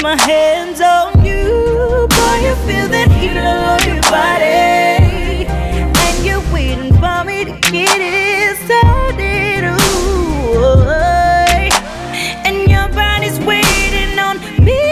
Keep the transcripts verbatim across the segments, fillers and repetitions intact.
my hands on you. Boy, you feel that heat all over your body, and you're waiting for me to get it started. Ooh, and your body's waiting on me.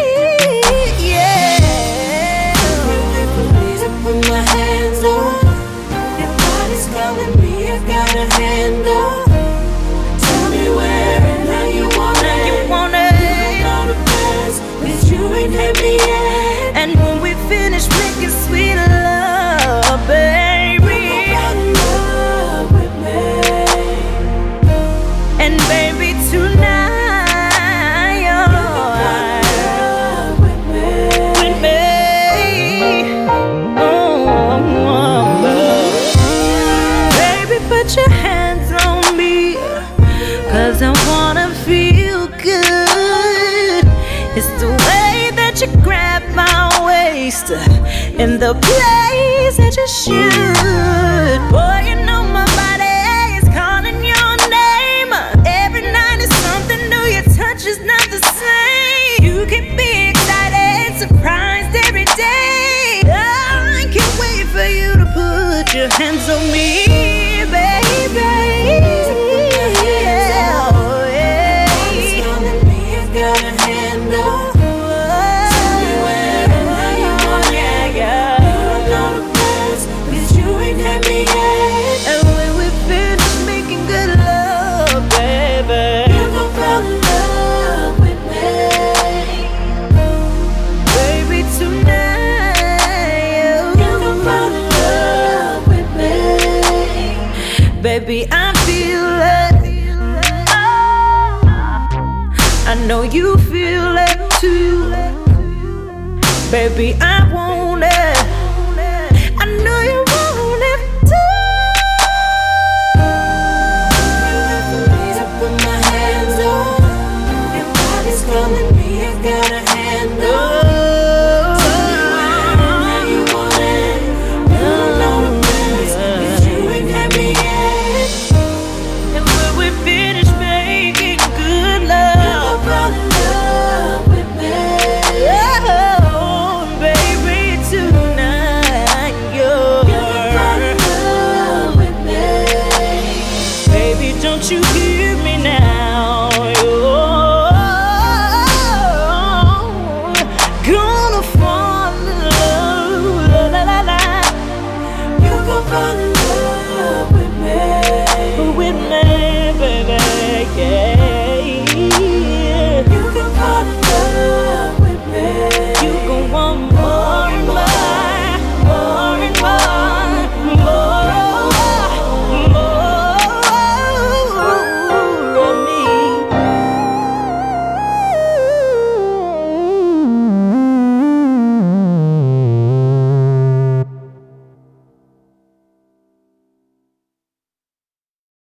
Yeah, wait for me to put my hands on. Your body's calling me, I got a handle. Tell me where and how you want it. You want it. You know the best, 'cause you ain't had me yet. And when we finish making sweet love, baby, fall in love with me. and baby tonight, Fall in love with me. with me, oh, oh, oh. Baby, put your hands on me, 'cause I wanna feel good. It's the way that you grab my waist in the place that you should. Boy, you know my body is calling your name. Every night is something new, your touch is not the same. You keep me excited, surprised every day. I can't wait for you to put your hands on me, baby. Body's calling me, I got a handle. Tell me where and how you want it. You don't know the best, 'cause you ain't had me yet. And when we finish making good love, baby, You gon' fall in love with me. baby tonight, You gon' fall in love with me. baby I feel it. I know you feel it too, baby I